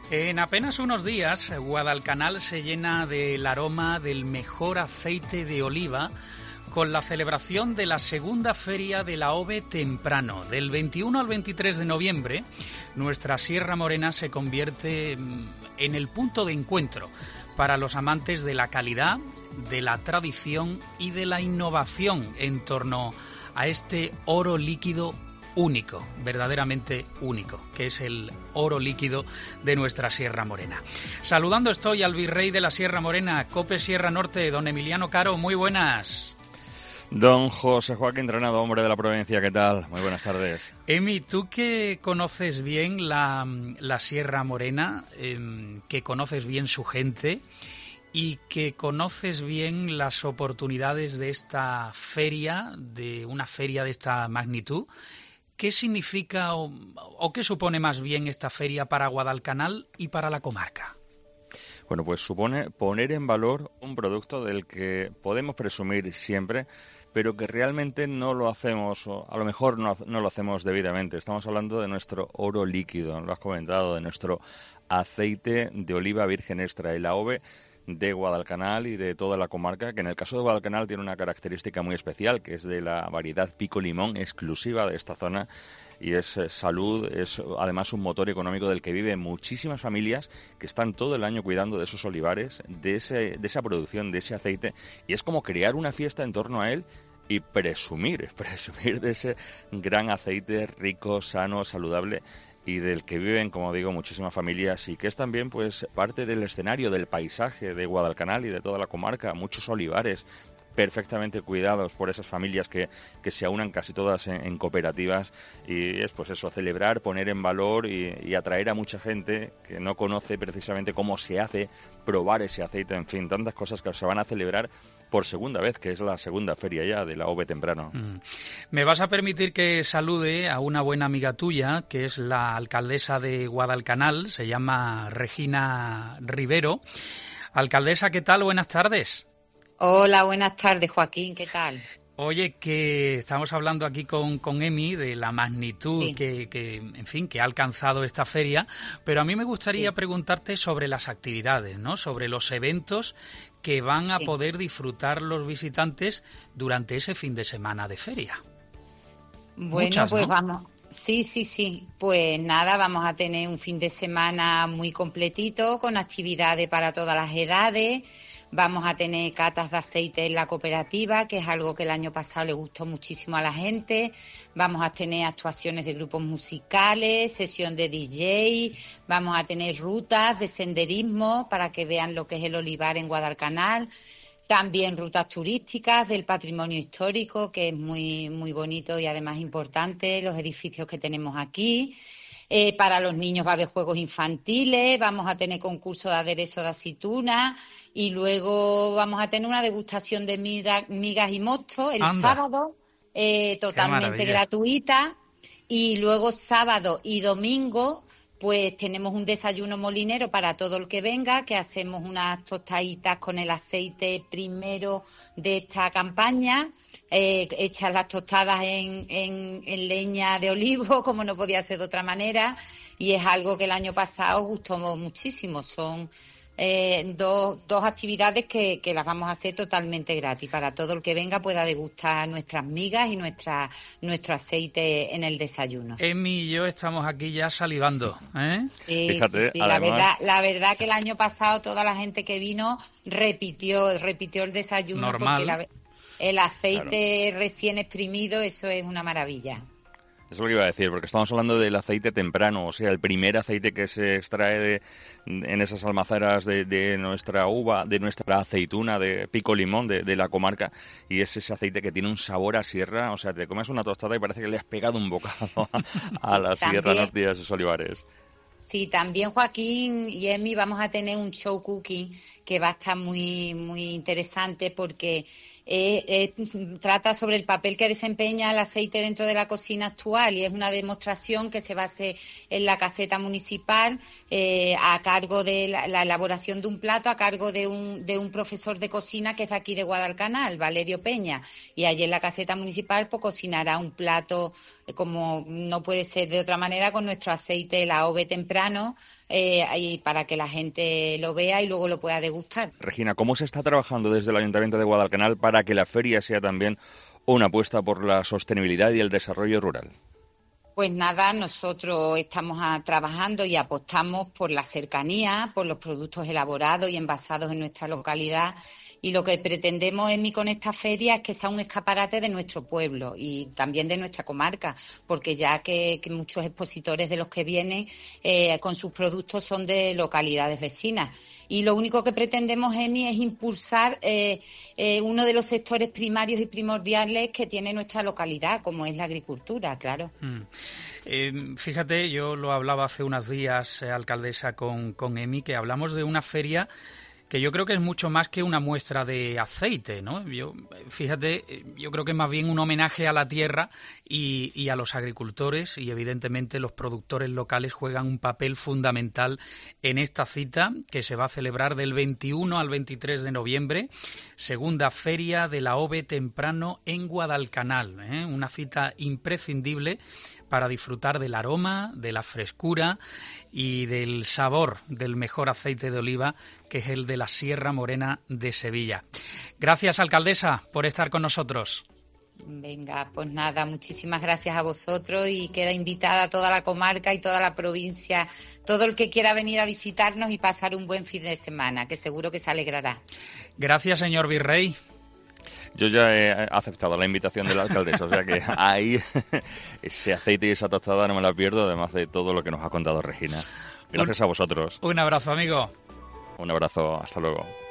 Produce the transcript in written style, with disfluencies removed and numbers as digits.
En apenas unos días, Guadalcanal se llena del aroma del mejor aceite de oliva con la celebración de la segunda feria de la OVE Temprano. Del 21 al 23 de noviembre, nuestra Sierra Morena se convierte en el punto de encuentro para los amantes de la calidad, de la tradición y de la innovación en torno a este oro líquido único, verdaderamente único, que es el oro líquido de nuestra Sierra Morena. Saludando estoy al virrey de la Sierra Morena, COPE Sierra Norte, don Emiliano Caro, muy buenas. Don José Joaquín Trenado, hombre de la provincia, ¿qué tal? Muy buenas tardes. Emi, tú que conoces bien la Sierra Morena, que conoces bien su gente y que conoces bien las oportunidades de esta feria, de una feria de esta magnitud, ¿qué significa o qué supone más bien esta feria para Guadalcanal y para la comarca? Bueno, pues supone poner en valor un producto del que podemos presumir siempre, pero que realmente no lo hacemos, o a lo mejor no lo hacemos debidamente. Estamos hablando de nuestro oro líquido, lo has comentado, de nuestro aceite de oliva virgen extra, el AOVE de Guadalcanal y de toda la comarca, que en el caso de Guadalcanal tiene una característica muy especial, que es de la variedad Pico Limón, exclusiva de esta zona, y es salud, es además un motor económico del que viven muchísimas familias que están todo el año cuidando de esos olivares, de esa producción, de ese aceite, y es como crear una fiesta en torno a él y presumir de ese gran aceite rico, sano, saludable, y del que viven, como digo, muchísimas familias, y que es también pues parte del escenario, del paisaje de Guadalcanal y de toda la comarca, muchos olivares perfectamente cuidados por esas familias que se aunan casi todas en cooperativas, y es pues eso, celebrar, poner en valor y atraer a mucha gente que no conoce precisamente cómo se hace, probar ese aceite, en fin, tantas cosas que se van a celebrar por segunda vez, que es la segunda feria ya de la OVE Temprano. Me vas a permitir que salude a una buena amiga tuya, que es la alcaldesa de Guadalcanal, se llama Regina Rivero. Alcaldesa, ¿qué tal? Buenas tardes. Hola, buenas tardes, Joaquín, ¿qué tal? Oye, que estamos hablando aquí con Emi de la magnitud sí. que ha alcanzado esta feria, pero a mí me gustaría preguntarte sobre las actividades, ¿no? Sobre los eventos que van a poder disfrutar los visitantes durante ese fin de semana de feria. Bueno, muchas, pues ¿no? vamos. Sí. Pues nada, vamos a tener un fin de semana muy completito, con actividades para todas las edades. Vamos a tener catas de aceite en la cooperativa, que es algo que el año pasado le gustó muchísimo a la gente. Vamos a tener actuaciones de grupos musicales, sesión de DJ, vamos a tener rutas de senderismo para que vean lo que es el olivar en Guadalcanal. También rutas turísticas del patrimonio histórico, que es muy, muy bonito y además importante, los edificios que tenemos aquí. Para los niños va a haber juegos infantiles, vamos a tener concurso de aderezo de aceituna y luego vamos a tener una degustación de migas y mosto el sábado, totalmente gratuita. Y luego sábado y domingo pues tenemos un desayuno molinero para todo el que venga, que hacemos unas tostaditas con el aceite primero de esta campaña, hechas las tostadas en leña de olivo, como no podía ser de otra manera, y es algo que el año pasado gustó muchísimo. Son dos actividades que las vamos a hacer totalmente gratis para todo el que venga pueda degustar nuestras migas y nuestro aceite en el desayuno. Emi y yo estamos aquí ya salivando, ¿eh? Sí, Fíjate, sí. además... La verdad que el año pasado toda la gente que vino repitió el desayuno. Normal. Porque el aceite recién exprimido, eso es una maravilla. Eso es lo que iba a decir, porque estamos hablando del aceite temprano, o sea, el primer aceite que se extrae en esas almazaras de nuestra uva, de nuestra aceituna de Pico Limón, de la comarca, y es ese aceite que tiene un sabor a sierra, o sea, te comes una tostada y parece que le has pegado un bocado a la Sierra Norte y a esos olivares. Sí, también Joaquín y Emi vamos a tener un show cooking que va a estar muy, muy interesante porque trata sobre el papel que desempeña el aceite dentro de la cocina actual y es una demostración que se va a hacer en la caseta municipal a cargo de la elaboración de un plato a cargo de un profesor de cocina que es de aquí de Guadalcanal, Valerio Peña, y allí en la caseta municipal pues cocinará un plato como no puede ser de otra manera con nuestro aceite, la OVE Temprano, y para que la gente lo vea y luego lo pueda degustar. Regina, ¿cómo se está trabajando desde el Ayuntamiento de Guadalcanal para que la feria sea también una apuesta por la sostenibilidad y el desarrollo rural? Pues nada, nosotros estamos trabajando y apostamos por la cercanía, por los productos elaborados y envasados en nuestra localidad. Y lo que pretendemos con esta feria es que sea un escaparate de nuestro pueblo y también de nuestra comarca, porque ya que muchos expositores de los que vienen con sus productos son de localidades vecinas. Y lo único que pretendemos, Emi, es impulsar uno de los sectores primarios y primordiales que tiene nuestra localidad, como es la agricultura, claro. Fíjate, yo lo hablaba hace unos días, alcaldesa, con Emi, que hablamos de una feria que yo creo que es mucho más que una muestra de aceite, ¿no? Yo creo que es más bien un homenaje a la tierra y a los agricultores, y evidentemente los productores locales juegan un papel fundamental en esta cita que se va a celebrar del 21 al 23 de noviembre, segunda feria de la OVE Temprano en Guadalcanal, una cita imprescindible para disfrutar del aroma, de la frescura y del sabor del mejor aceite de oliva, que es el de la Sierra Morena de Sevilla. Gracias, alcaldesa, por estar con nosotros. Venga, pues nada, muchísimas gracias a vosotros y queda invitada toda la comarca y toda la provincia, todo el que quiera venir a visitarnos y pasar un buen fin de semana, que seguro que se alegrará. Gracias, señor Virrey. Yo ya he aceptado la invitación de la alcaldesa, o sea que ahí ese aceite y esa tostada no me la pierdo, además de todo lo que nos ha contado Regina. Gracias a vosotros. Un abrazo, amigo. Un abrazo, hasta luego.